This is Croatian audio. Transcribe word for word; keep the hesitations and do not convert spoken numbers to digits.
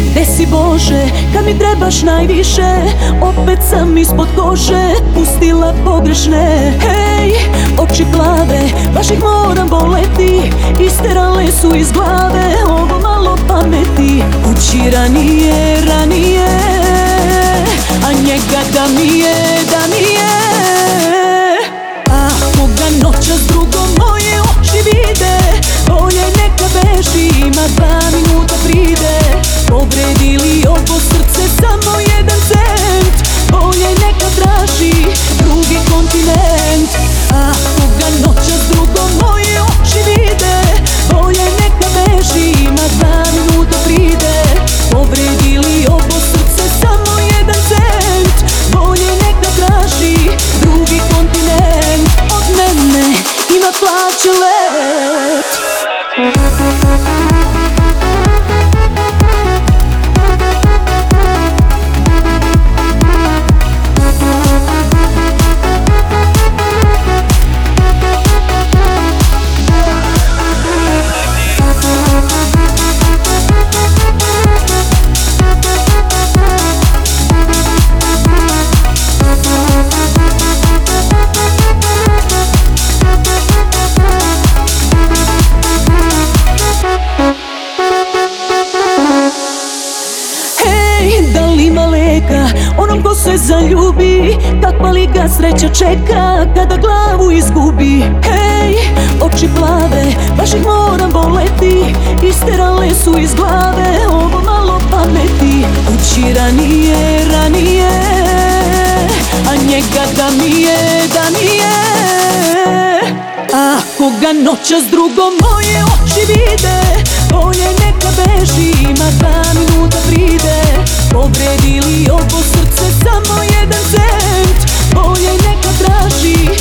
gde si Bože, kad mi trebaš najviše? Opet sam ispod kože pustila pogrešne. Hej, oči plave, baš ih moram voleti, isterale su iz glave ovo malo pameti. Kući ranije, ranije, a njega da mi je, da mi je. Ako ga noćas drugom moje oči vide, bolje neka beži, ima dva minuta pride. Povredili ovo srce samo jedan cent, bolje neka traži drugi kontinent. Ako ga noćas drugom moje oči vide, bolje neka beži, ima dva minuta pride. Povredili ovo srce samo jedan cent, bolje neka traži drugi kontinent. Od mene ima plaće let. Onom ko se zaljubi, takva li ga sreća čeka kada glavu izgubi. Hej, oči plave, baš ih moram voleti, isterale su iz glave ovo malo pameti. Kući ranije, ranije, a njega da mi je, da mi je. Ako ga noćas drugom moje oči vide, bolje neka beži, ima dva minuta pride. Povredili ovo srce samo jedan cent, bolje neka traži